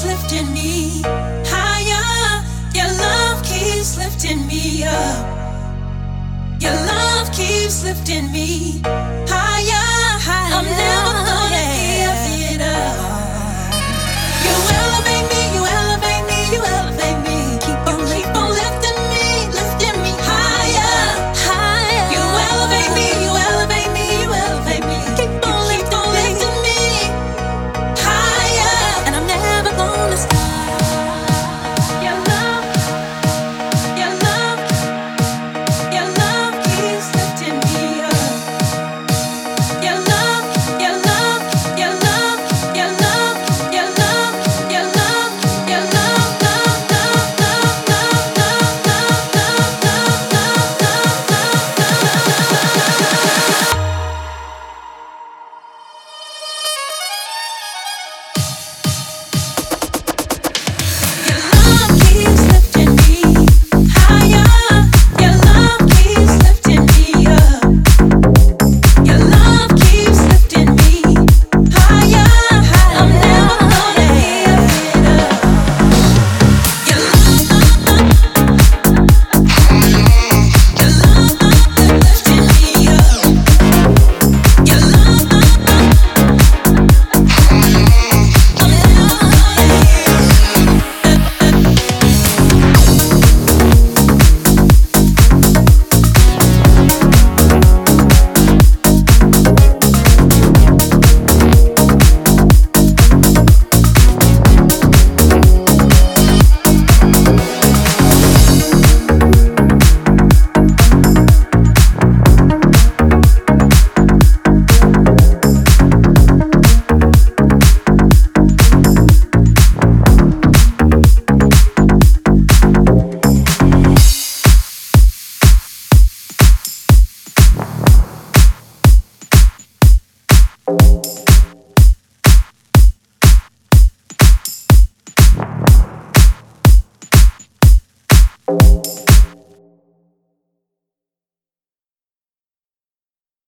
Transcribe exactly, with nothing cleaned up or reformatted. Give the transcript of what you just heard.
keeps lifting me higher. Your love keeps lifting me up. Your love keeps lifting me higher, higher. I'm never gonna give it up. You elevate me, you elevate me, you elevate me. Keep on, keep on lifting me, lifting me higher, higher. You elevate me, you elevate me, you elevate me. Keep on, keep on lifting me higher, and I'm never gonna stop. Your love, your love, your love keeps lifting me up. Your love, your love, your love, your love, your love, your love, your love, love, love, love, love, love, love, love, love, love, Your love keeps lifting me higher. Your love keeps lifting me up. Your love keeps lifting me higher, higher. I'm never gonna give it up. Your love, your love lifting me up. Your love, I'm never gonna Thank